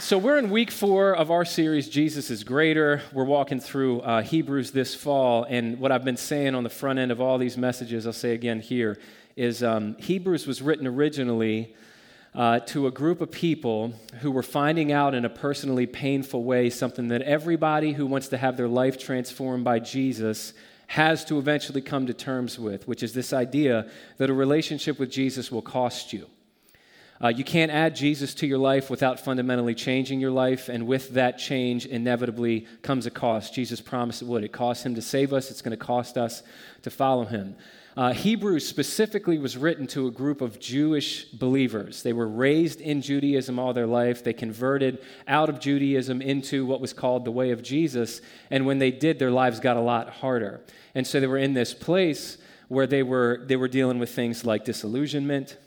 So we're in week 4 of our series, Jesus is Greater. We're walking through Hebrews this fall, and what I've been saying on the front end of all these messages, I'll say again here, is Hebrews was written originally to a group of people who were finding out in a personally painful way something that everybody who wants to have their life transformed by Jesus has to eventually come to terms with, which is this idea that a relationship with Jesus will cost you. You can't add Jesus to your life without fundamentally changing your life, and with that change inevitably comes a cost. Jesus promised it would. It cost him to save us. It's going to cost us to follow him. Hebrews specifically was written to a group of Jewish believers. They were raised in Judaism all their life. They converted out of Judaism into what was called the way of Jesus, and when they did, their lives got a lot harder. And so they were in this place where they were dealing with things like disillusionment,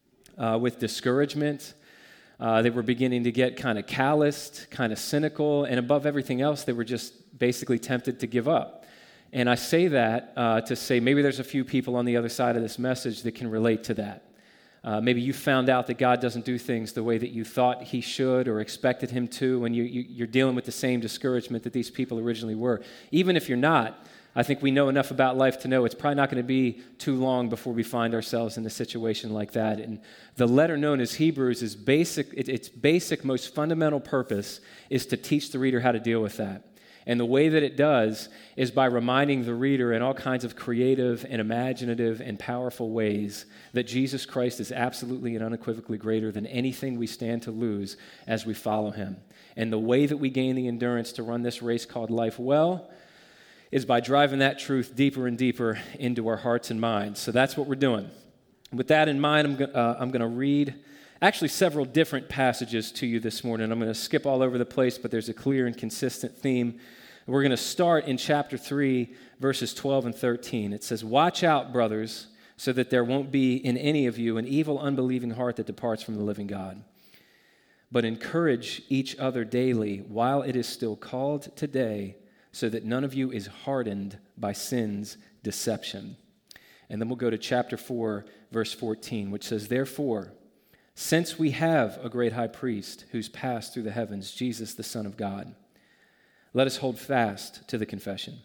with discouragement. They were beginning to get kind of calloused, kind of cynical, and above everything else, they were just basically tempted to give up. And I say that to say maybe there's a few people on the other side of this message that can relate to that. Maybe you found out that God doesn't do things the way that you thought he should or expected him to, and you're dealing with the same discouragement that these people originally were. Even if you're not, I think we know enough about life to know it's probably not going to be too long before we find ourselves in a situation like that. And the letter known as Hebrews is its basic, most fundamental purpose is to teach the reader how to deal with that. And the way that it does is by reminding the reader in all kinds of creative and imaginative and powerful ways that Jesus Christ is absolutely and unequivocally greater than anything we stand to lose as we follow him. And the way that we gain the endurance to run this race called life well is by driving that truth deeper and deeper into our hearts and minds. So that's what we're doing. With that in mind, I'm going to read actually several different passages to you this morning. I'm going to skip all over the place, but there's a clear and consistent theme. We're going to start in chapter 3, verses 12 and 13. It says, "Watch out, brothers, so that there won't be in any of you an evil, unbelieving heart that departs from the living God. But encourage each other daily while it is still called today, so that none of you is hardened by sin's deception." And then we'll go to chapter 4, verse 14, which says, "Therefore, since we have a great high priest who's passed through the heavens, Jesus, the Son of God, let us hold fast to the confession.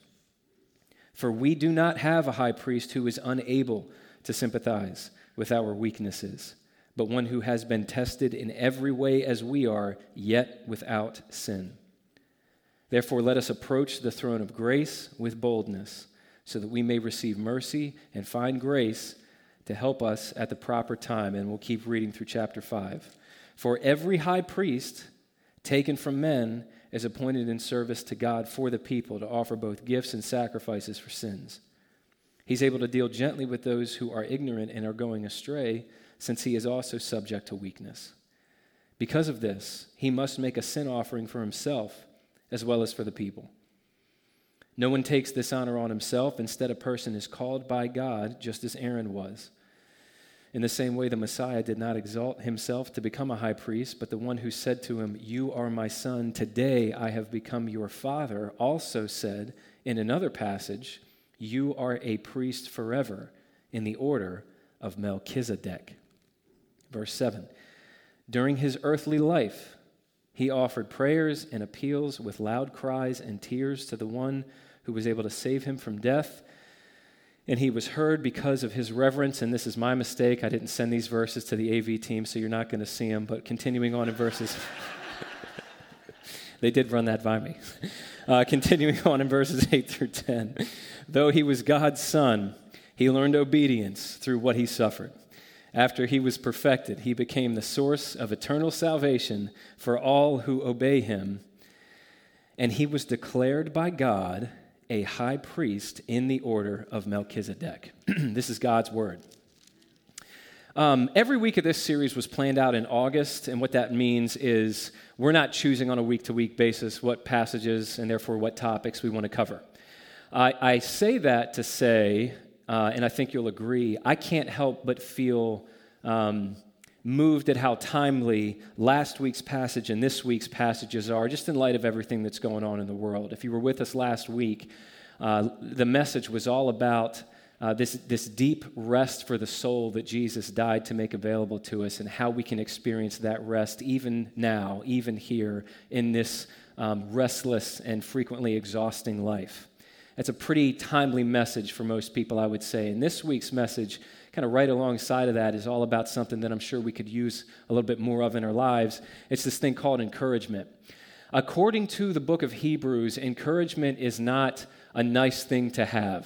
For we do not have a high priest who is unable to sympathize with our weaknesses, but one who has been tested in every way as we are, yet without sin. Therefore, let us approach the throne of grace with boldness, so that we may receive mercy and find grace to help us at the proper time." And we'll keep reading through chapter 5. "For every high priest taken from men is appointed in service to God for the people, to offer both gifts and sacrifices for sins. He's able to deal gently with those who are ignorant and are going astray, since he is also subject to weakness. Because of this, he must make a sin offering for himself as well as for the people. No one takes this honor on himself. Instead, a person is called by God, just as Aaron was. In the same way, the Messiah did not exalt himself to become a high priest, but the one who said to him, 'You are my son, today I have become your father,' also said in another passage, 'You are a priest forever in the order of Melchizedek.'" Verse 7, "During his earthly life, he offered prayers and appeals with loud cries and tears to the one who was able to save him from death. And he was heard because of his reverence." And this is my mistake. I didn't send these verses to the AV team, so you're not going to see them. But continuing on in verses, they did run that by me. Continuing on in verses 8 through 10. "Though he was God's son, he learned obedience through what he suffered. After he was perfected, he became the source of eternal salvation for all who obey him. And he was declared by God a high priest in the order of Melchizedek." This is God's word. Every week of this series was planned out in August, and what that means is we're not choosing on a week-to-week basis what passages and therefore what topics we want to cover. I say that to say, and I think you'll agree, I can't help but feel moved at how timely last week's passage and this week's passages are, just in light of everything that's going on in the world. If you were with us last week, the message was all about this deep rest for the soul that Jesus died to make available to us, and how we can experience that rest even now, even here in this restless and frequently exhausting life. That's a pretty timely message for most people, I would say. And this week's message, kind of right alongside of that, is all about something that I'm sure we could use a little bit more of in our lives. It's this thing called encouragement. According to the book of Hebrews, encouragement is not a nice thing to have.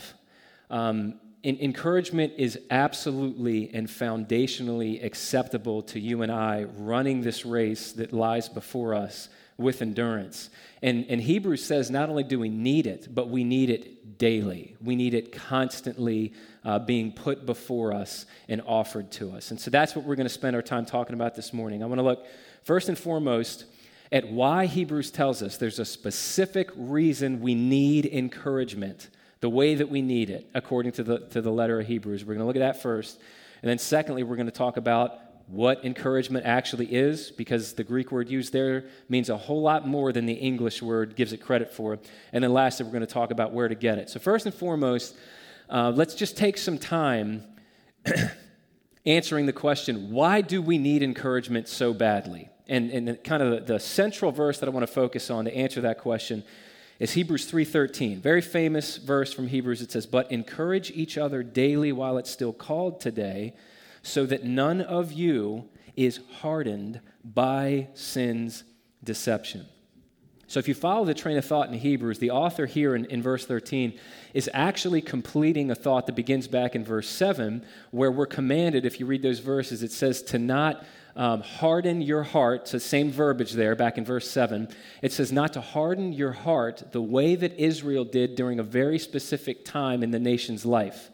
Encouragement is absolutely and foundationally acceptable to you and I running this race that lies before us with endurance. And Hebrews says not only do we need it, but we need it daily. We need it constantly being put before us and offered to us. And so that's what we're going to spend our time talking about this morning. I want to look first and foremost at why Hebrews tells us there's a specific reason we need encouragement, the way that we need it, according to the letter of Hebrews. We're going to look at that first. And then secondly, we're going to talk about what encouragement actually is, because the Greek word used there means a whole lot more than the English word gives it credit for. And then lastly, we're going to talk about where to get it. So first and foremost, let's just take some time answering the question, why do we need encouragement so badly? And kind of the central verse that I want to focus on to answer that question is Hebrews 3:13. Very famous verse from Hebrews. It says, "But encourage each other daily while it's still called today, so that none of you is hardened by sin's deception." So if you follow the train of thought in Hebrews, the author here in verse 13 is actually completing a thought that begins back in verse 7, where we're commanded, if you read those verses, it says to not harden your heart. So same verbiage there back in verse 7. It says not to harden your heart the way that Israel did during a very specific time in the nation's life.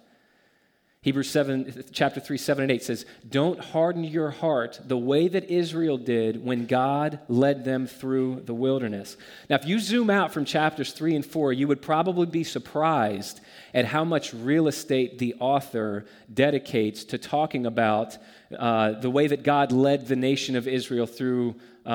Hebrews 7, chapter 3, 7 and 8 says, "Don't harden your heart the way that Israel did when God led them through the wilderness." Now, if you zoom out from chapters 3 and 4, you would probably be surprised at how much real estate the author dedicates to talking about the way that God led the nation of Israel through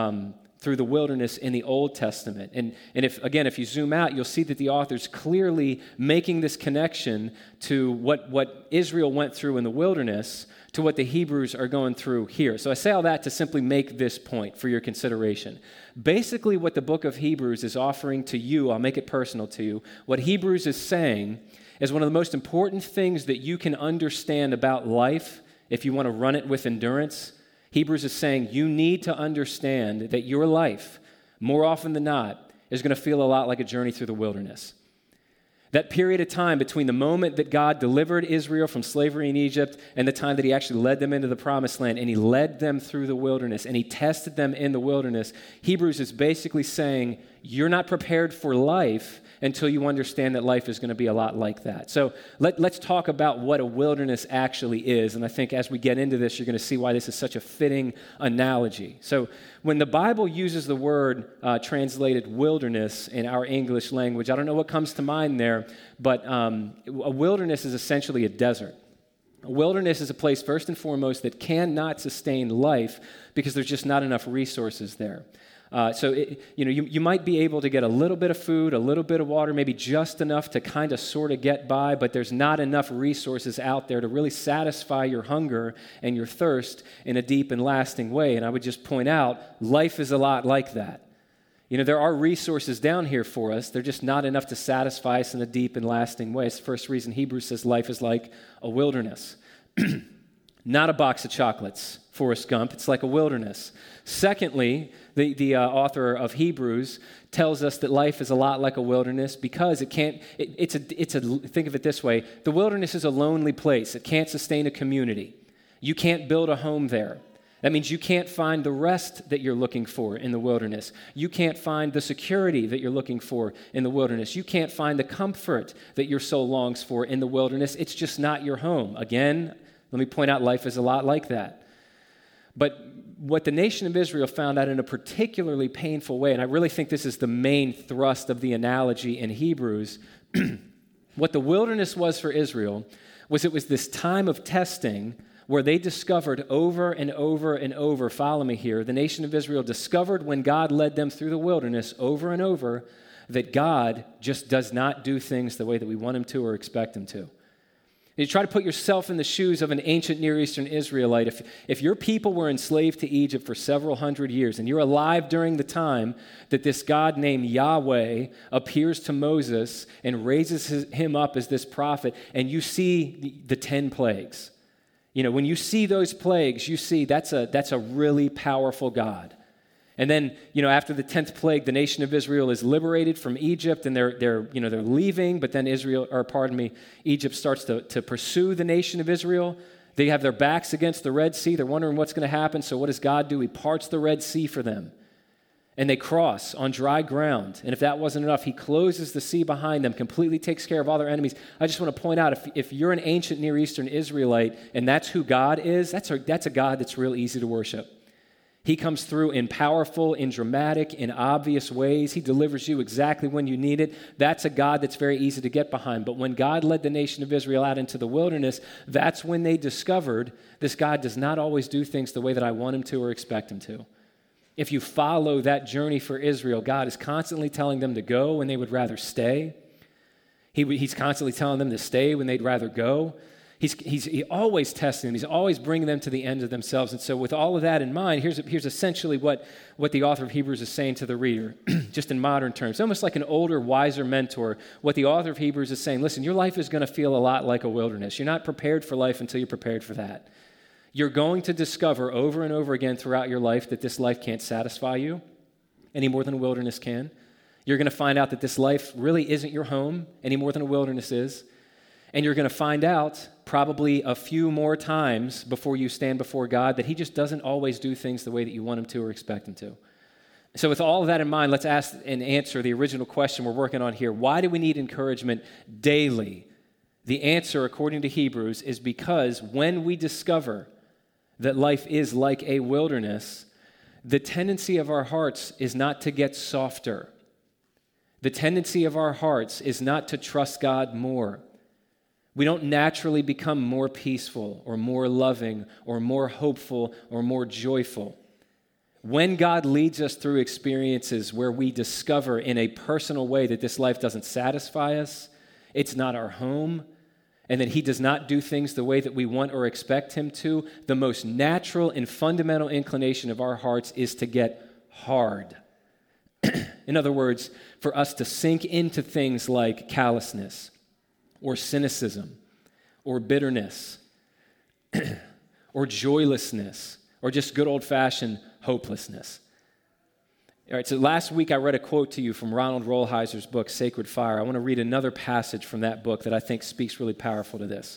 the wilderness in the Old Testament. And if you zoom out, you'll see that the author's clearly making this connection to what Israel went through in the wilderness to what the Hebrews are going through here. So I say all that to simply make this point for your consideration. Basically, what the book of Hebrews is offering to you, I'll make it personal to you, what Hebrews is saying is one of the most important things that you can understand about life if you want to run it with endurance. Hebrews is saying you need to understand that your life, more often than not, is going to feel a lot like a journey through the wilderness. That period of time between the moment that God delivered Israel from slavery in Egypt and the time that he actually led them into the promised land, and he led them through the wilderness, and he tested them in the wilderness, Hebrews is basically saying you're not prepared for life until you understand that life is going to be a lot like that. So let's talk about what a wilderness actually is. And I think as we get into this, you're going to see why this is such a fitting analogy. So when the Bible uses the word translated wilderness in our English language, I don't know what comes to mind there, but a wilderness is essentially a desert. A wilderness is a place, first and foremost, that cannot sustain life because there's just not enough resources there. You might be able to get a little bit of food, a little bit of water, maybe just enough to kind of sort of get by, but there's not enough resources out there to really satisfy your hunger and your thirst in a deep and lasting way. And I would just point out, life is a lot like that. You know, there are resources down here for us. They're just not enough to satisfy us in a deep and lasting way. It's the first reason Hebrews says life is like a wilderness. Not a box of chocolates, Forrest Gump. It's like a wilderness. Secondly, the author of Hebrews tells us that life is a lot like a wilderness because think of it this way, the wilderness is a lonely place. It can't sustain a community. You can't build a home there. That means you can't find the rest that you're looking for in the wilderness. You can't find the security that you're looking for in the wilderness. You can't find the comfort that your soul longs for in the wilderness. It's just not your home. Again, let me point out life is a lot like that. But what the nation of Israel found out in a particularly painful way, and I really think this is the main thrust of the analogy in Hebrews, what the wilderness was for Israel was it was this time of testing where they discovered over and over and over, follow me here, the nation of Israel discovered when God led them through the wilderness over and over that God just does not do things the way that we want him to or expect him to. You try to put yourself in the shoes of an ancient Near Eastern Israelite. If your people were enslaved to Egypt for several hundred years, and you're alive during the time that this God named Yahweh appears to Moses and raises him up as this prophet, and you see the 10 plagues, when you see those plagues, you see that's a really powerful God. And then, after the 10th plague, the nation of Israel is liberated from Egypt, and they're leaving. But then Egypt starts to pursue the nation of Israel. They have their backs against the Red Sea. They're wondering what's going to happen. So what does God do? He parts the Red Sea for them, and they cross on dry ground. And if that wasn't enough, he closes the sea behind them, completely takes care of all their enemies. I just want to point out, if you're an ancient Near Eastern Israelite, and that's who God is, that's a God that's real easy to worship. He comes through in powerful, in dramatic, in obvious ways. He delivers you exactly when you need it. That's a God that's very easy to get behind. But when God led the nation of Israel out into the wilderness, that's when they discovered this God does not always do things the way that I want him to or expect him to. If you follow that journey for Israel, God is constantly telling them to go when they would rather stay. He's constantly telling them to stay when they'd rather go. He's always testing them. He's always bringing them to the end of themselves. And so with all of that in mind, here's essentially what the author of Hebrews is saying to the reader, just in modern terms. Almost like an older, wiser mentor. What the author of Hebrews is saying, listen, your life is going to feel a lot like a wilderness. You're not prepared for life until you're prepared for that. You're going to discover over and over again throughout your life that this life can't satisfy you any more than a wilderness can. You're going to find out that this life really isn't your home any more than a wilderness is. And you're going to find out probably a few more times before you stand before God that he just doesn't always do things the way that you want him to or expect him to. So with all of that in mind, let's ask and answer the original question we're working on here. Why do we need encouragement daily? The answer, according to Hebrews, is because when we discover that life is like a wilderness, the tendency of our hearts is not to get softer. The tendency of our hearts is not to trust God more. We don't naturally become more peaceful or more loving or more hopeful or more joyful. When God leads us through experiences where we discover in a personal way that this life doesn't satisfy us, it's not our home, and that he does not do things the way that we want or expect him to, the most natural and fundamental inclination of our hearts is to get hard. In other words, for us to sink into things like callousness, or cynicism, or bitterness, or joylessness, or just good old-fashioned hopelessness. All right, so last week I read a quote to you from Ronald Rolheiser's book, Sacred Fire. I want to read another passage from that book that I think speaks really powerful to this.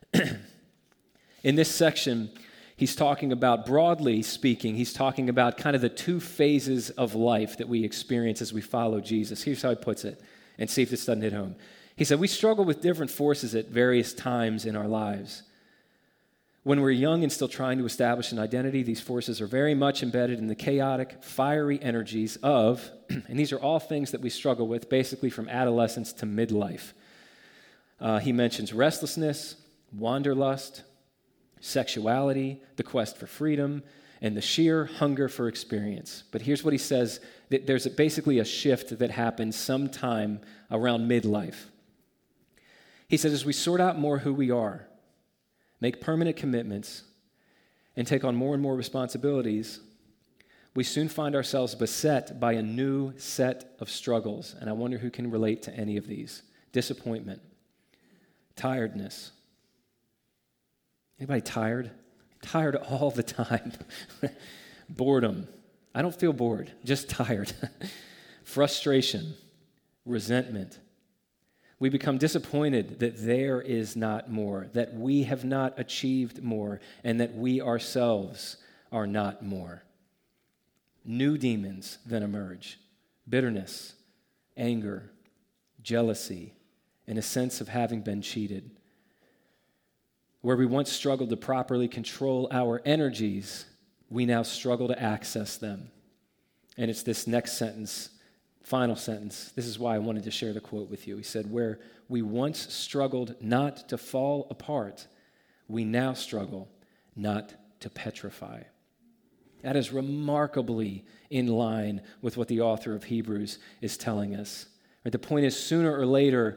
In this section, he's talking about, broadly speaking, he's talking about kind of the two phases of life that we experience as we follow Jesus. Here's how he puts it, and see if this doesn't hit home. He said, we struggle with different forces at various times in our lives. When we're young and still trying to establish an identity, these forces are very much embedded in the chaotic, fiery energies of, and these are all things that we struggle with, basically from adolescence to midlife. He mentions restlessness, wanderlust, sexuality, the quest for freedom, and the sheer hunger for experience. But here's what he says, that there's basically a shift that happens sometime around midlife. He says, as we sort out more who we are, make permanent commitments, and take on more and more responsibilities, we soon find ourselves beset by a new set of struggles. And I wonder who can relate to any of these. Disappointment, tiredness. Anybody tired? Tired all the time. Boredom. I don't feel bored, just tired. Frustration, resentment. We become disappointed that there is not more, that we have not achieved more, and that we ourselves are not more. New demons then emerge: bitterness, anger, jealousy, and a sense of having been cheated. Where we once struggled to properly control our energies, we now struggle to access them. And it's this next sentence, final sentence. This is why I wanted to share the quote with you. He said, where we once struggled not to fall apart, we now struggle not to petrify. That is remarkably in line with what the author of Hebrews is telling us. The point is, sooner or later,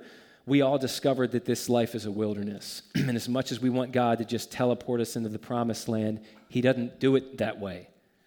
we all discovered that this life is a wilderness. And as much as we want God to just teleport us into the promised land, he doesn't do it that way.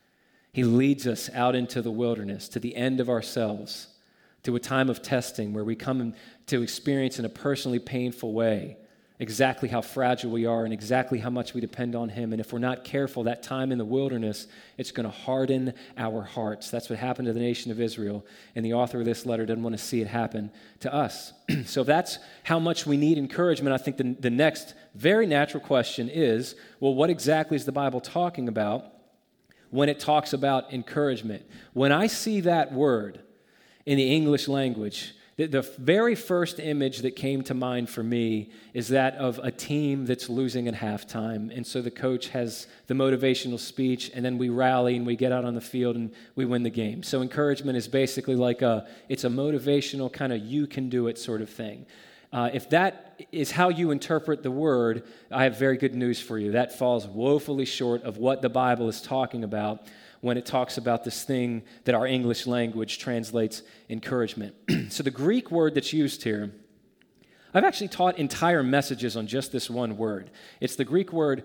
He leads us out into the wilderness, to the end of ourselves, to a time of testing where we come to experience in a personally painful way exactly how fragile we are and exactly how much we depend on him. And if we're not careful, that time in the wilderness, it's going to harden our hearts. That's what happened to the nation of Israel, and the author of this letter doesn't want to see it happen to us. So that's how much we need encouragement. I think the next very natural question is, well, what exactly is the Bible talking about when it talks about encouragement? When I see that word in the English language, the very first image that came to mind for me is that of a team that's losing at halftime. And so the coach has the motivational speech, and then we rally and we get out on the field and we win the game. So encouragement is basically like it's a motivational kind of you can do it sort of thing. If that is how you interpret the word, I have very good news for you. That falls woefully short of what the Bible is talking about when it talks about this thing that our English language translates encouragement. So the Greek word that's used here, I've actually taught entire messages on just this one word. It's the Greek word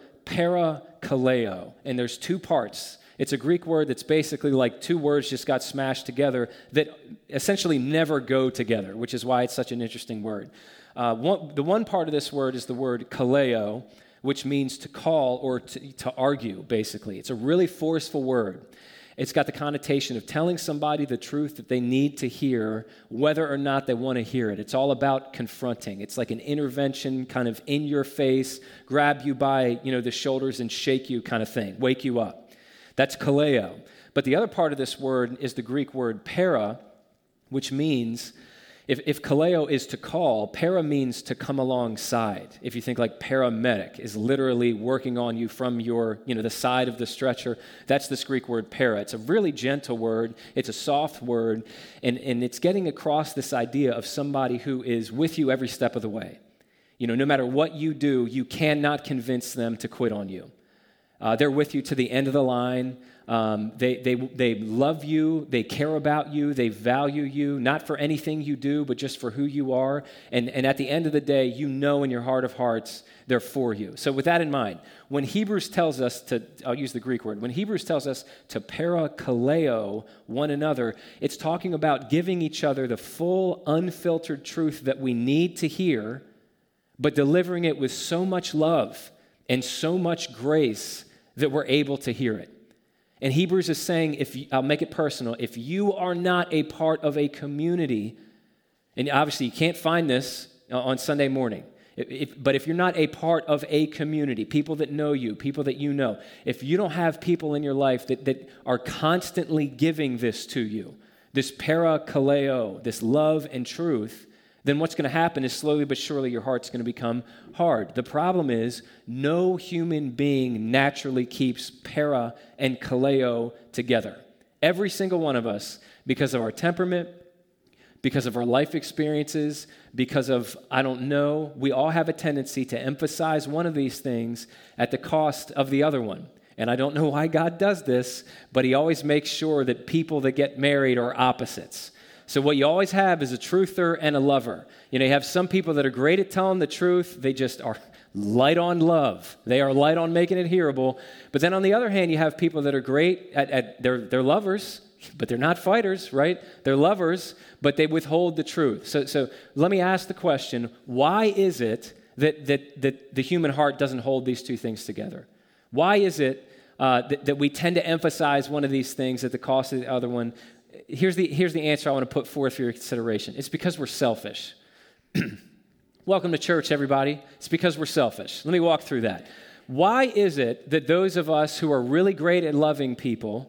parakaleo, and there's two parts. It's a Greek word that's basically like two words just got smashed together that essentially never go together, which is why it's such an interesting word. The one part of this word is the word kaleo, which means to call or to argue, basically. It's a really forceful word. It's got the connotation of telling somebody the truth that they need to hear, whether or not they want to hear it. It's all about confronting. It's like an intervention, kind of in your face, grab you by the shoulders and shake you kind of thing, wake you up. That's kaleo. But the other part of this word is the Greek word para, which means, if kaleo is to call, para means to come alongside. If you think like paramedic is literally working on you from your, the side of the stretcher, that's this Greek word para. It's a really gentle word. It's a soft word. And it's getting across this idea of somebody who is with you every step of the way. No matter what you do, you cannot convince them to quit on you. They're with you to the end of the line. They love you, they care about you, they value you, not for anything you do, but just for who you are. And at the end of the day, in your heart of hearts, they're for you. So with that in mind, when Hebrews tells us I'll use the Greek word, when Hebrews tells us to parakaleo one another, it's talking about giving each other the full, unfiltered truth that we need to hear, but delivering it with so much love and so much grace that we're able to hear it. And Hebrews is saying, I'll make it personal, if you are not a part of a community, and obviously you can't find this on Sunday morning, but if you're not a part of a community, people that know you, people that you know, if you don't have people in your life that are constantly giving this to you, this parakaleo, this love and truth, then what's going to happen is slowly but surely your heart's going to become hard. The problem is no human being naturally keeps para and kaleo together. Every single one of us, because of our temperament, because of our life experiences, because of, we all have a tendency to emphasize one of these things at the cost of the other one. And I don't know why God does this, but he always makes sure that people that get married are opposites. So what you always have is a truther and a lover. You have some people that are great at telling the truth. They just are light on love. They are light on making it hearable. But then on the other hand, you have people that are great at they're lovers, but they're not fighters, right? They're lovers, but they withhold the truth. So let me ask the question, why is it that the human heart doesn't hold these two things together? Why is it that we tend to emphasize one of these things at the cost of the other one? Here's the answer I want to put forth for your consideration. It's because we're selfish. Welcome to church, everybody. It's because we're selfish. Let me walk through that. Why is it that those of us who are really great at loving people,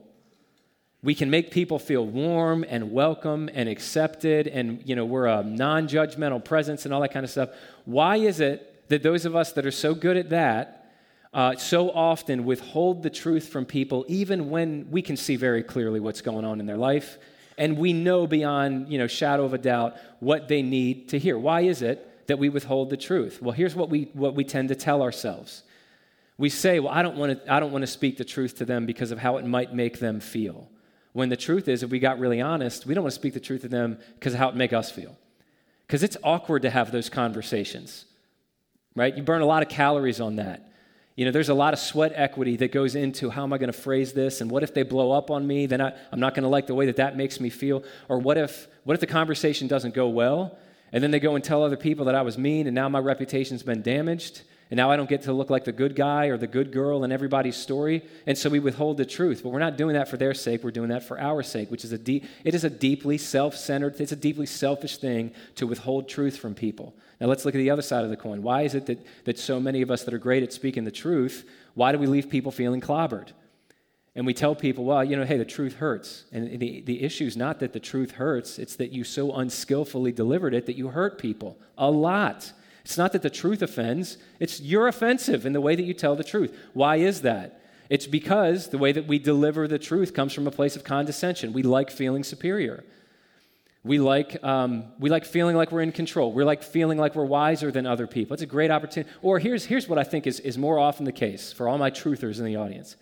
we can make people feel warm and welcome and accepted, and we're a non-judgmental presence and all that kind of stuff? Why is it that those of us that are so good at that so often withhold the truth from people, even when we can see very clearly what's going on in their life, and we know beyond shadow of a doubt what they need to hear? Why is it that we withhold the truth? Well, here's what we tend to tell ourselves. We say, well, I don't want to speak the truth to them because of how it might make them feel. When the truth is, if we got really honest, we don't want to speak the truth to them because of how it make us feel. because it's awkward to have those conversations, right? You burn a lot of calories on that. There's a lot of sweat equity that goes into how am I going to phrase this, and what if they blow up on me? Then I'm not going to like the way that makes me feel. Or what if the conversation doesn't go well, and then they go and tell other people that I was mean, and now my reputation's been damaged, and now I don't get to look like the good guy or the good girl in everybody's story, and so we withhold the truth. But we're not doing that for their sake. We're doing that for our sake, which is it is a deeply self-centered, it's a deeply selfish thing to withhold truth from people. Now let's look at the other side of the coin. Why is it that so many of us that are great at speaking the truth, why do we leave people feeling clobbered? And we tell people, well, hey, the truth hurts. And the issue is not that the truth hurts, it's that you so unskillfully delivered it that you hurt people a lot. It's not that the truth offends, it's you're offensive in the way that you tell the truth. Why is that? It's because the way that we deliver the truth comes from a place of condescension. We like feeling superior. We like feeling like we're in control. We like feeling like we're wiser than other people. It's a great opportunity. Or here's what I think is more often the case for all my truthers in the audience.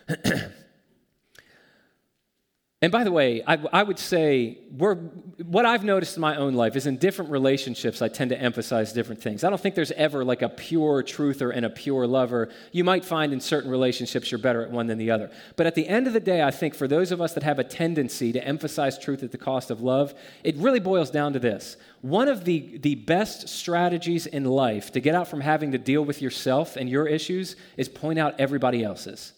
And by the way, I would say what I've noticed in my own life is in different relationships, I tend to emphasize different things. I don't think there's ever like a pure truther and a pure lover. You might find in certain relationships you're better at one than the other. But at the end of the day, I think for those of us that have a tendency to emphasize truth at the cost of love, it really boils down to this. One of the best strategies in life to get out from having to deal with yourself and your issues is point out everybody else's.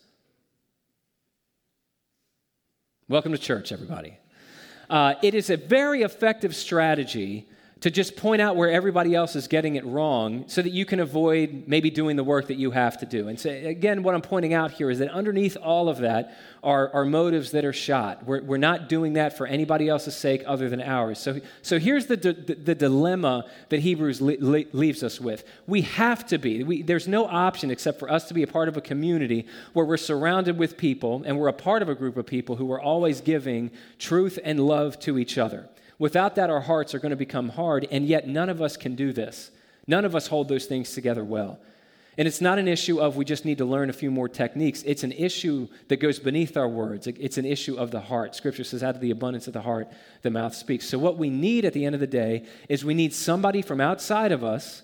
Welcome to church, everybody. It is a very effective strategy to just point out where everybody else is getting it wrong so that you can avoid maybe doing the work that you have to do. And so, again, what I'm pointing out here is that underneath all of that are motives that are shot. We're not doing that for anybody else's sake other than ours. So here's the dilemma that Hebrews leaves us with. We have to be. There's no option except for us to be a part of a community where we're surrounded with people and we're a part of a group of people who are always giving truth and love to each other. Without that, our hearts are going to become hard, and yet none of us can do this. None of us hold those things together well. And it's not an issue of we just need to learn a few more techniques. It's an issue that goes beneath our words. It's an issue of the heart. Scripture says, out of the abundance of the heart, the mouth speaks. So what we need at the end of the day is we need somebody from outside of us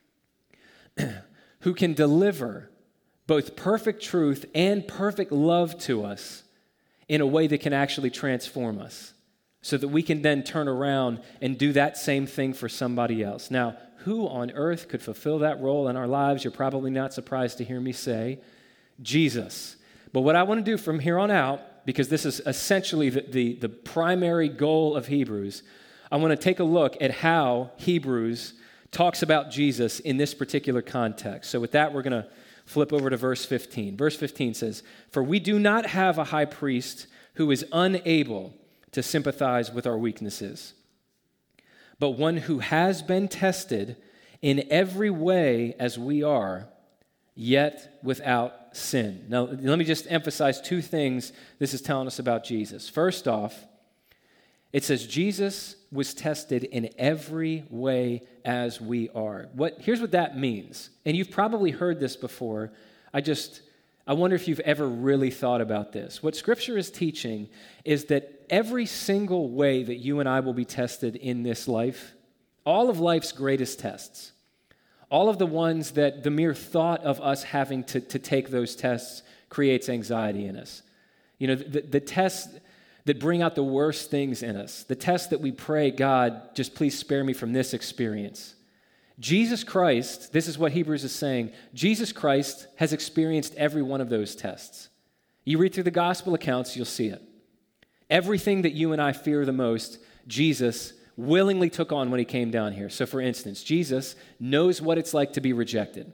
who can deliver both perfect truth and perfect love to us in a way that can actually transform us, so that we can then turn around and do that same thing for somebody else. Now, who on earth could fulfill that role in our lives? You're probably not surprised to hear me say Jesus. But what I want to do from here on out, because this is essentially the primary goal of Hebrews, I want to take a look at how Hebrews talks about Jesus in this particular context. So with that, we're going to flip over to verse 15. Verse 15 says, "For we do not have a high priest who is unable to sympathize with our weaknesses, but one who has been tested in every way as we are, yet without sin." Now, let me just emphasize two things this is telling us about Jesus. First off, it says Jesus was tested in every way as we are. Here's what that means. And you've probably heard this before. I wonder if you've ever really thought about this. What Scripture is teaching is that every single way that you and I will be tested in this life, all of life's greatest tests, all of the ones that the mere thought of us having to take those tests creates anxiety in us. The tests that bring out the worst things in us, the tests that we pray, God, just please spare me from this experience. Jesus Christ, this is what Hebrews is saying, Jesus Christ has experienced every one of those tests. You read through the gospel accounts, you'll see it. Everything that you and I fear the most, Jesus willingly took on when he came down here. So for instance, Jesus knows what it's like to be rejected.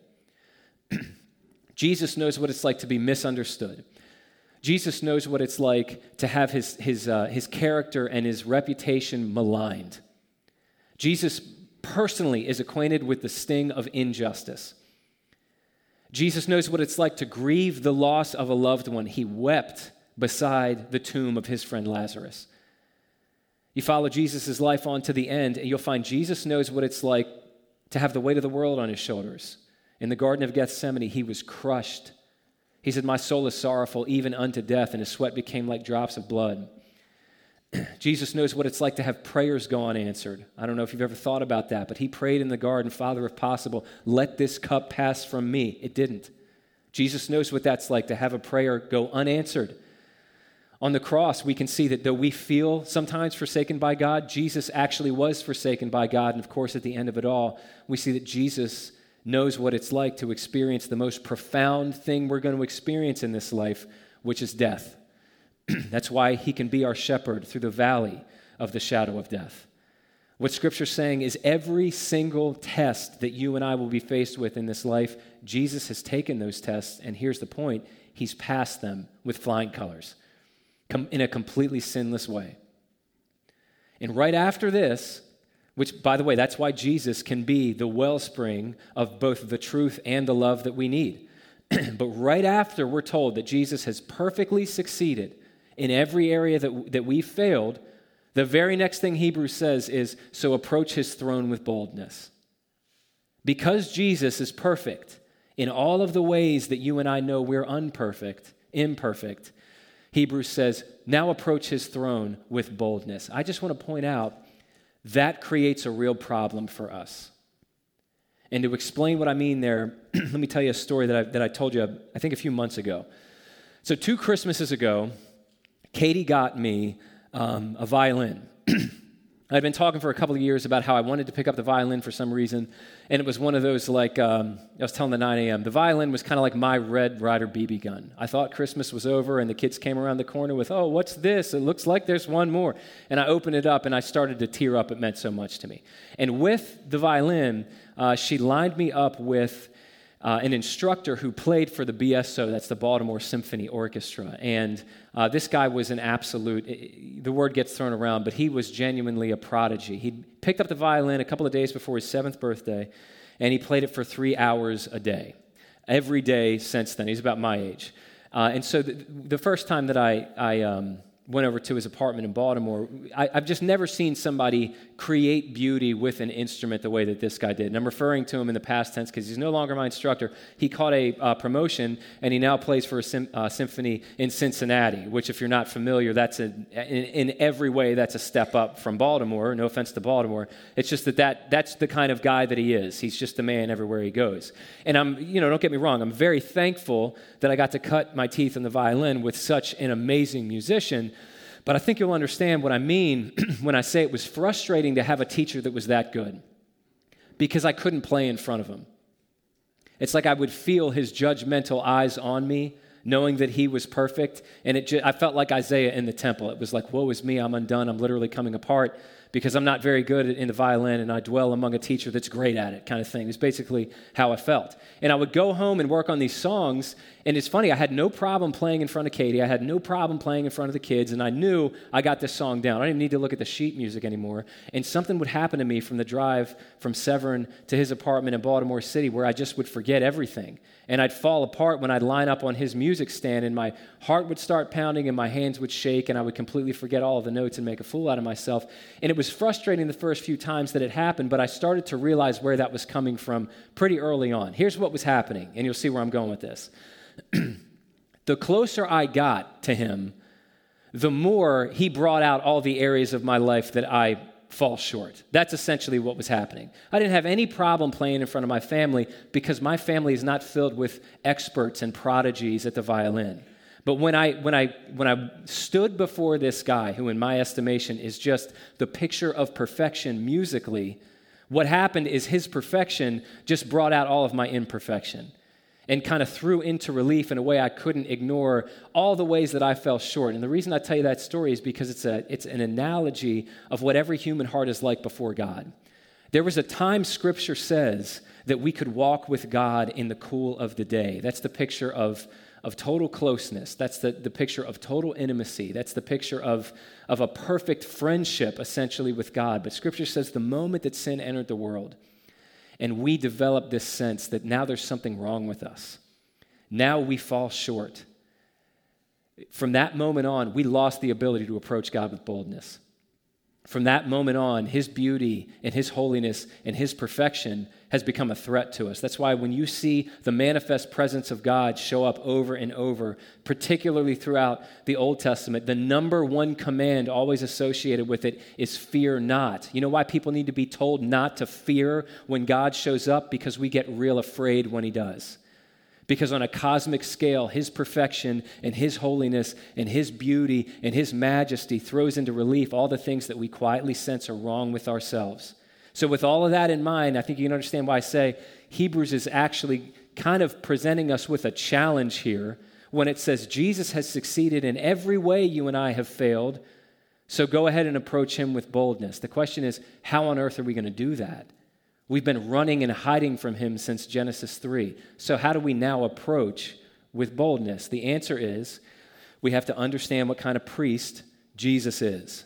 Jesus knows what it's like to be misunderstood. Jesus knows what it's like to have his character and his reputation maligned. Jesus personally is acquainted with the sting of injustice. Jesus knows what it's like to grieve the loss of a loved one. He wept beside the tomb of his friend Lazarus. You follow Jesus' life on to the end, and you'll find Jesus knows what it's like to have the weight of the world on his shoulders. In the Garden of Gethsemane, he was crushed. He said, "My soul is sorrowful, even unto death," and his sweat became like drops of blood. Jesus knows what it's like to have prayers go unanswered. I don't know if you've ever thought about that, but he prayed in the garden, Father, if possible, let this cup pass from me. It didn't. Jesus knows what that's like to have a prayer go unanswered. On the cross, we can see that though we feel sometimes forsaken by God, Jesus actually was forsaken by God. And of course, at the end of it all, we see that Jesus knows what it's like to experience the most profound thing we're going to experience in this life, which is death. That's why he can be our shepherd through the valley of the shadow of death. What Scripture's saying is every single test that you and I will be faced with in this life, Jesus has taken those tests, and here's the point, he's passed them with flying colors in a completely sinless way. And right after this, which, by the way, that's why Jesus can be the wellspring of both the truth and the love that we need. But right after we're told that Jesus has perfectly succeeded in every area that we failed, the very next thing Hebrews says is, so approach his throne with boldness. Because Jesus is perfect in all of the ways that you and I know we're imperfect, Hebrews says, now approach his throne with boldness. I just want to point out that creates a real problem for us. And to explain what I mean there, let me tell you a story that I told you, I think a few months ago. So 2 Christmases ago, Katie got me a violin. I'd been talking for a couple of years about how I wanted to pick up the violin for some reason, and it was one of those I was telling the 9 a.m., the violin was kind of like my Red Ryder BB gun. I thought Christmas was over, and the kids came around the corner with, oh, what's this? It looks like there's one more. And I opened it up, and I started to tear up. It meant so much to me. And with the violin, she lined me up with an instructor who played for the BSO, that's the Baltimore Symphony Orchestra. And this guy was an absolute, the word gets thrown around, but he was genuinely a prodigy. He picked up the violin a couple of days before his 7th birthday, and he played it for 3 hours a day, every day since then. He's about my age. And so the first time that I went over to his apartment in Baltimore, I've just never seen somebody create beauty with an instrument the way that this guy did. And I'm referring to him in the past tense because he's no longer my instructor. He caught a promotion, and he now plays for a symphony in Cincinnati, which, if you're not familiar, that's in every way, that's a step up from Baltimore. No offense to Baltimore. It's just that's the kind of guy that he is. He's just a man everywhere he goes. And don't get me wrong, I'm very thankful that I got to cut my teeth in the violin with such an amazing musician. But I think you'll understand what I mean when I say it was frustrating to have a teacher that was that good, because I couldn't play in front of him. It's like I would feel his judgmental eyes on me, knowing that he was perfect, and I felt like Isaiah in the temple. It was like, woe is me, I'm undone, I'm literally coming apart because I'm not very good in the violin, and I dwell among a teacher that's great at it, kind of thing. It's basically how I felt. And I would go home and work on these songs, and it's funny, I had no problem playing in front of Katie. I had no problem playing in front of the kids, and I knew I got this song down. I didn't need to look at the sheet music anymore, and something would happen to me from the drive from Severn to his apartment in Baltimore City where I just would forget everything. And I'd fall apart when I'd line up on his music stand, and my heart would start pounding, and my hands would shake, and I would completely forget all of the notes and make a fool out of myself. And it was frustrating the first few times that it happened, but I started to realize where that was coming from pretty early on. Here's what was happening, and you'll see where I'm going with this. The closer I got to him, the more he brought out all the areas of my life that I fall short. That's essentially what was happening. I didn't have any problem playing in front of my family because my family is not filled with experts and prodigies at the violin. But when I stood before this guy, who in my estimation is just the picture of perfection musically, what happened is his perfection just brought out all of my imperfection and kind of threw into relief in a way I couldn't ignore all the ways that I fell short. And the reason I tell you that story is because it's an analogy of what every human heart is like before God. There was a time Scripture says that we could walk with God in the cool of the day. That's the picture of total closeness. That's the picture of total intimacy. That's the picture of a perfect friendship, essentially, with God. But Scripture says the moment that sin entered the world, and we develop this sense that now there's something wrong with us. Now we fall short. From that moment on, we lost the ability to approach God with boldness. From that moment on, his beauty and his holiness and his perfection has become a threat to us. That's why when you see the manifest presence of God show up over and over, particularly throughout the Old Testament, the number one command always associated with it is fear not. You know why people need to be told not to fear when God shows up? Because we get real afraid when he does. Because on a cosmic scale, his perfection and his holiness and his beauty and his majesty throws into relief all the things that we quietly sense are wrong with ourselves. So with all of that in mind, I think you can understand why I say Hebrews is actually kind of presenting us with a challenge here when it says Jesus has succeeded in every way you and I have failed, so go ahead and approach him with boldness. The question is, how on earth are we going to do that? We've been running and hiding from him since Genesis 3. So how do we now approach with boldness? The answer is we have to understand what kind of priest Jesus is.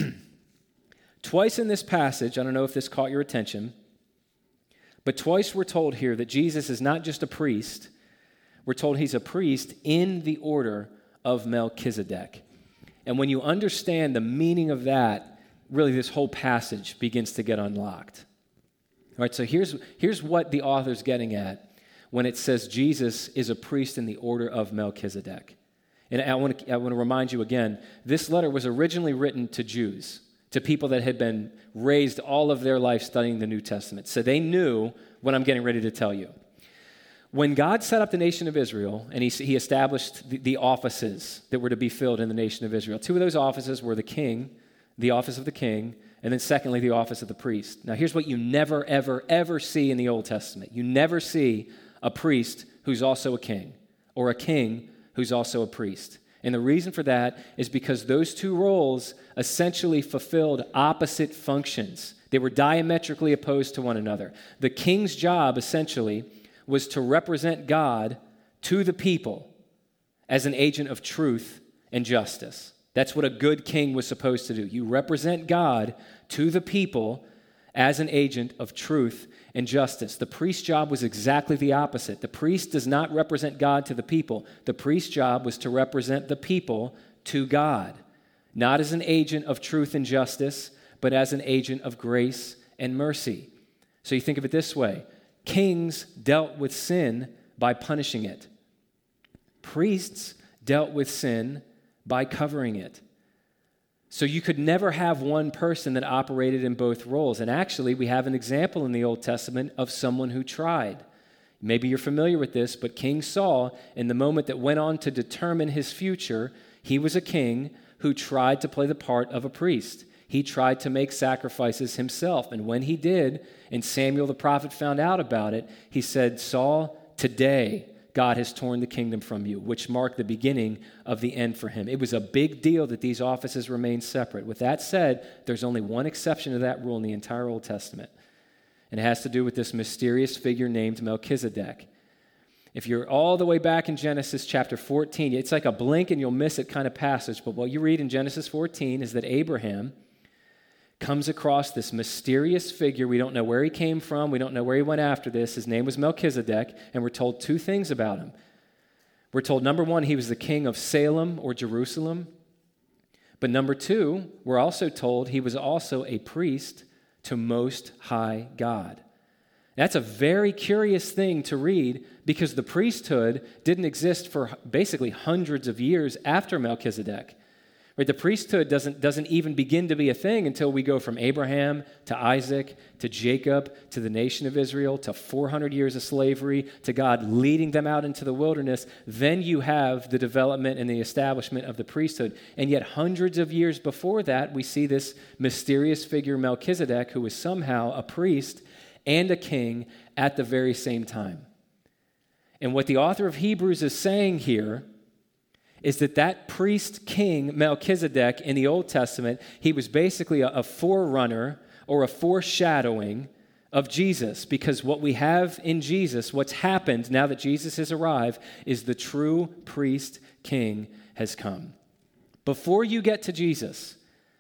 Twice in this passage, I don't know if this caught your attention, but twice we're told here that Jesus is not just a priest. We're told he's a priest in the order of Melchizedek. And when you understand the meaning of that, really this whole passage begins to get unlocked. All right, so here's what the author's getting at when it says Jesus is a priest in the order of Melchizedek. And I want to remind you again, this letter was originally written to Jews, to people that had been raised all of their life studying the New Testament. So they knew what I'm getting ready to tell you. When God set up the nation of Israel, and he established the offices that were to be filled in the nation of Israel, two of those offices were the king, the office of the king, and then secondly, the office of the priest. Now, here's what you never, ever, ever see in the Old Testament. You never see a priest who's also a king, or a king who's also a priest. And the reason for that is because those two roles essentially fulfilled opposite functions. They were diametrically opposed to one another. The king's job, essentially, was to represent God to the people as an agent of truth and justice. That's what a good king was supposed to do. You represent God to the people as an agent of truth and justice. The priest's job was exactly the opposite. The priest does not represent God to the people. The priest's job was to represent the people to God, not as an agent of truth and justice, but as an agent of grace and mercy. So you think of it this way. Kings dealt with sin by punishing it. Priests dealt with sin by covering it. So you could never have one person that operated in both roles. And actually, we have an example in the Old Testament of someone who tried. Maybe you're familiar with this, but King Saul, in the moment that went on to determine his future, he was a king who tried to play the part of a priest. He tried to make sacrifices himself. And when he did, and Samuel the prophet found out about it, he said, Saul, today God has torn the kingdom from you, which marked the beginning of the end for him. It was a big deal that these offices remained separate. With that said, there's only one exception to that rule in the entire Old Testament, and it has to do with this mysterious figure named Melchizedek. If you're all the way back in Genesis chapter 14, it's like a blink and you'll miss it kind of passage, but what you read in Genesis 14 is that Abraham comes across this mysterious figure. We don't know where he came from. We don't know where he went after this. His name was Melchizedek, and we're told two things about him. We're told, number one, he was the king of Salem or Jerusalem. But number two, we're also told he was also a priest to Most High God. That's a very curious thing to read because the priesthood didn't exist for basically hundreds of years after Melchizedek. Right, the priesthood doesn't even begin to be a thing until we go from Abraham to Isaac to Jacob to the nation of Israel to 400 years of slavery to God leading them out into the wilderness. Then you have the development and the establishment of the priesthood. And yet hundreds of years before that, we see this mysterious figure Melchizedek who was somehow a priest and a king at the very same time. And what the author of Hebrews is saying here is that priest king Melchizedek in the Old Testament, he was basically a forerunner or a foreshadowing of Jesus, because what we have in Jesus, what's happened now that Jesus has arrived, is the true priest king has come. Before you get to Jesus,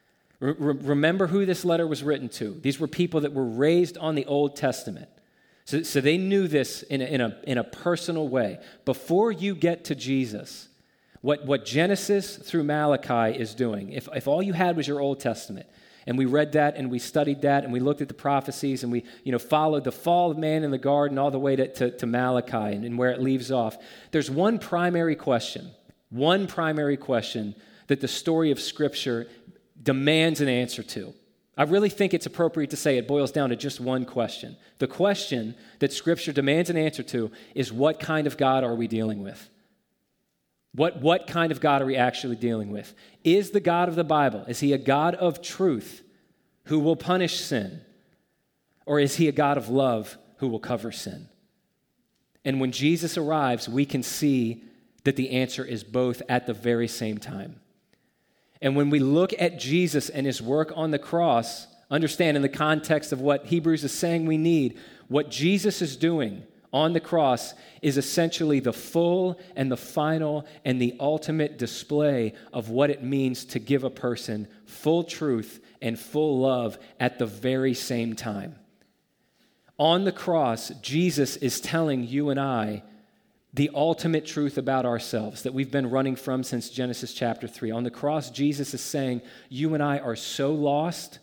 remember who this letter was written to. These were people that were raised on the Old Testament. So they knew this in a personal way. Before you get to Jesus, what Genesis through Malachi is doing, if all you had was your Old Testament, And we read that and we studied that and we looked at the prophecies and we followed the fall of man in the garden all the way to Malachi and where it leaves off. There's one primary question that the story of Scripture demands an answer to. I really think it's appropriate to say it boils down to just one question. The question that Scripture demands an answer to is, what kind of God are we dealing with? What kind of God are we actually dealing with? Is the God of the Bible, is he a God of truth who will punish sin? Or is he a God of love who will cover sin? And when Jesus arrives, we can see that the answer is both at the very same time. And when we look at Jesus and his work on the cross, understand in the context of what Hebrews is saying we need, what Jesus is doing on the cross is essentially the full and the final and the ultimate display of what it means to give a person full truth and full love at the very same time. On the cross, Jesus is telling you and I the ultimate truth about ourselves that we've been running from since Genesis chapter 3. On the cross, Jesus is saying, you and I are so lost,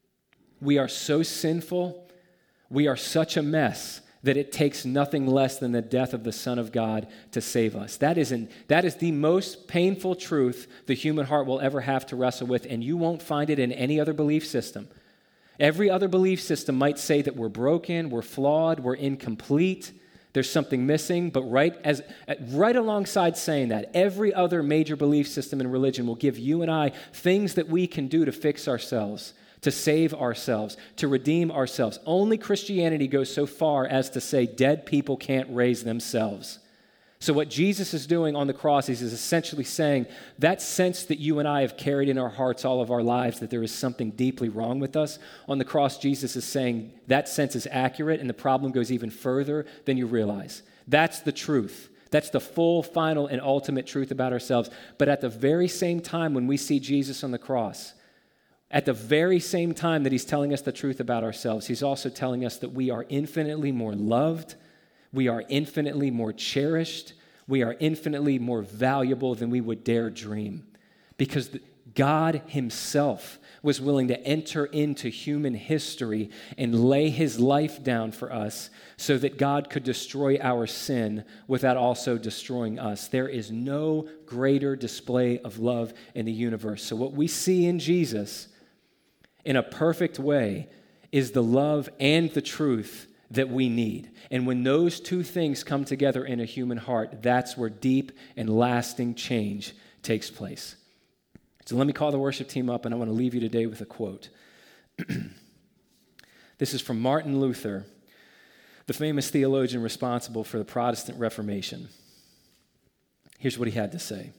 we are so sinful, we are such a mess that it takes nothing less than the death of the Son of God to save us. That is the most painful truth the human heart will ever have to wrestle with, and you won't find it in any other belief system. Every other belief system might say that we're broken, we're flawed, we're incomplete, there's something missing, but right alongside saying that, every other major belief system in religion will give you and I things that we can do to fix ourselves, to save ourselves, to redeem ourselves. Only Christianity goes so far as to say dead people can't raise themselves. So what Jesus is doing on the cross is essentially saying that sense that you and I have carried in our hearts all of our lives, that there is something deeply wrong with us. On the cross, Jesus is saying that sense is accurate and the problem goes even further than you realize. That's the truth. That's the full, final, and ultimate truth about ourselves. But at the very same time when we see Jesus on the cross, at the very same time that he's telling us the truth about ourselves, he's also telling us that we are infinitely more loved, we are infinitely more cherished, we are infinitely more valuable than we would dare dream. Because God himself was willing to enter into human history and lay his life down for us so that God could destroy our sin without also destroying us. There is no greater display of love in the universe. So what we see in Jesus in a perfect way is the love and the truth that we need. And when those two things come together in a human heart, that's where deep and lasting change takes place. So let me call the worship team up, and I want to leave you today with a quote. This is from Martin Luther, the famous theologian responsible for the Protestant Reformation. Here's what he had to say.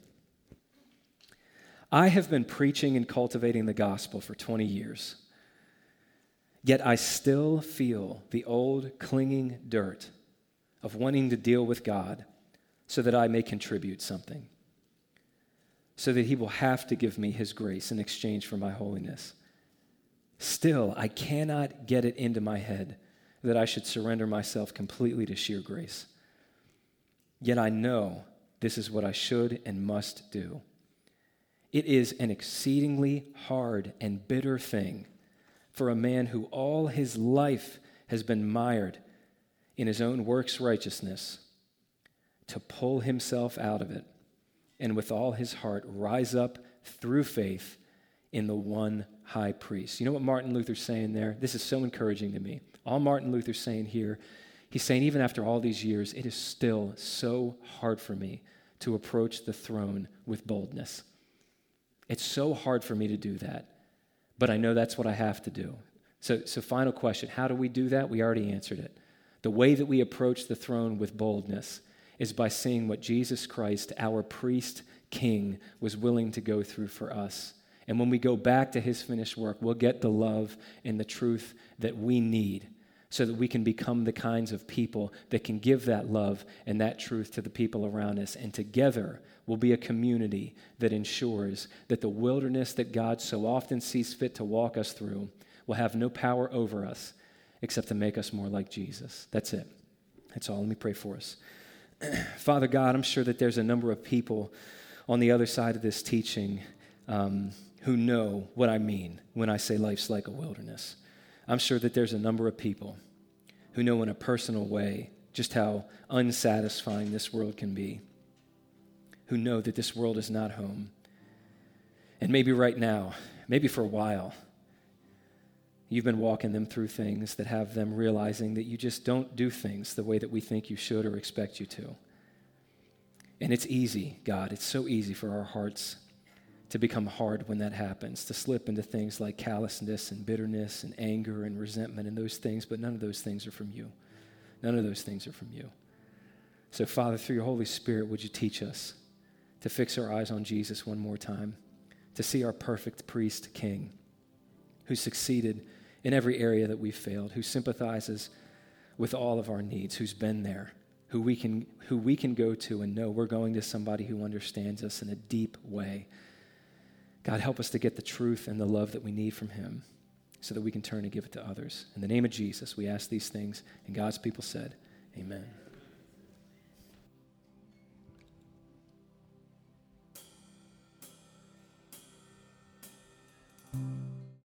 I have been preaching and cultivating the gospel for 20 years. Yet I still feel the old clinging dirt of wanting to deal with God so that I may contribute something, so that he will have to give me his grace in exchange for my holiness. Still, I cannot get it into my head that I should surrender myself completely to sheer grace. Yet I know this is what I should and must do. It is an exceedingly hard and bitter thing for a man who all his life has been mired in his own works' righteousness to pull himself out of it and with all his heart rise up through faith in the one high priest. You know what Martin Luther's saying there? This is so encouraging to me. All Martin Luther's saying here, he's saying even after all these years, it is still so hard for me to approach the throne with boldness. It's so hard for me to do that. But I know that's what I have to do. So final question, how do we do that? We already answered it. The way that we approach the throne with boldness is by seeing what Jesus Christ, our priest king, was willing to go through for us. And when we go back to his finished work, we'll get the love and the truth that we need so that we can become the kinds of people that can give that love and that truth to the people around us. And together, we'll be a community that ensures that the wilderness that God so often sees fit to walk us through will have no power over us except to make us more like Jesus. That's it. That's all. Let me pray for us. Father God, I'm sure that there's a number of people on the other side of this teaching who know what I mean when I say life's like a wilderness. I'm sure that there's a number of people who know in a personal way just how unsatisfying this world can be, who know that this world is not home. And maybe right now, maybe for a while, you've been walking them through things that have them realizing that you just don't do things the way that we think you should or expect you to. And it's easy, God, it's so easy for our hearts to become hard when that happens, to slip into things like callousness and bitterness and anger and resentment and those things, but none of those things are from you. None of those things are from you. So, Father, through your Holy Spirit, would you teach us to fix our eyes on Jesus one more time, to see our perfect priest king who succeeded in every area that we've failed, who sympathizes with all of our needs, who's been there, who we can go to and know we're going to somebody who understands us in a deep way. God, help us to get the truth and the love that we need from him so that we can turn and give it to others. In the name of Jesus, we ask these things, and God's people said, amen.